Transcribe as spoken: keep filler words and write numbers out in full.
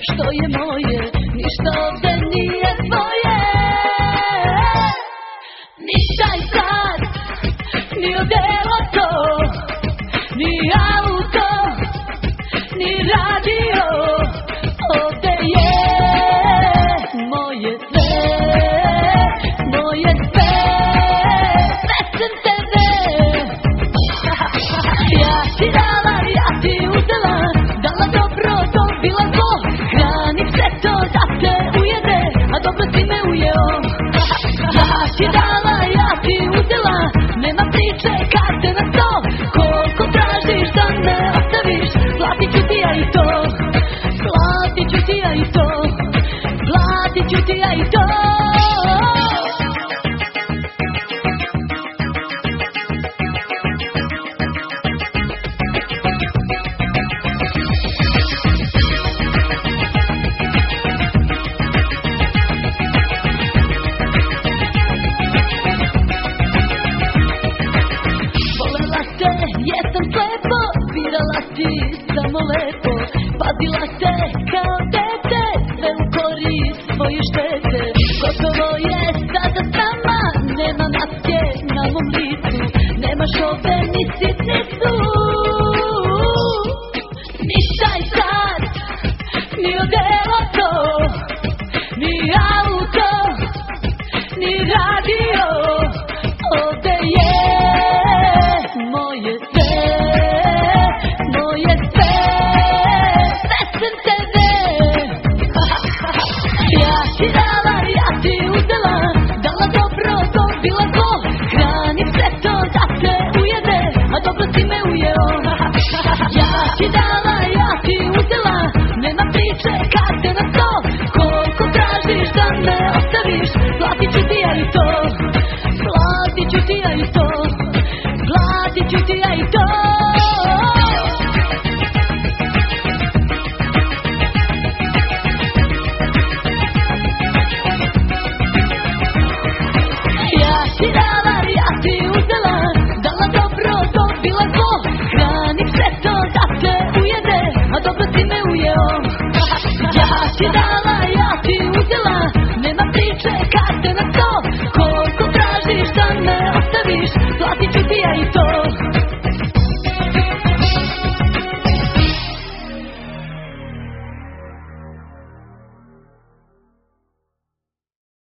što je moje, ništa ovde nije tvoje. Ni taj sat, ni odelo to, ni auto, ni radio, ovde je moje sve, moje sve, sve sam tebe. Ja ti dala, ja ti uzela, dala dobro, dobila zlo, hranim sve to da te ujede, a dobro si me ujeo. Ja ti dala, ja ti uzela, nema priče kad te na sto, koliko tražiš da me ostaviš, platit ću ti ja i to, platit ću ti ja i to, platit ću ti ja i to. Jesam slepo, birala ti samo lepo, pazila te kao dete, sve u korist svoje štete. Gotovo je sada s nama, nema maske na mom licu, nemaš ovde ni sitnicu. Ni taj sat, ni odelo to, ni auto, ni radio, ovde je moje sve, moje sve, sve sam tebe. Ja ti dala, ja ti uzela, dala dobro, dobila zlo, hranim sve to da te ujede, a dobro si me ujeo. Ja ti dala, ja ti uzela, nema priče kad te na sto, koliko tražiš da me ostaviš, platit ću ti ja i to, platit ću ti ja i to, platit ću ti ja i to. Ja ti dala, ja ti uzela, dala dobro, dobila zlo, hranim sve to da te ujede, a dobro si me ujeo. Ja ti dala,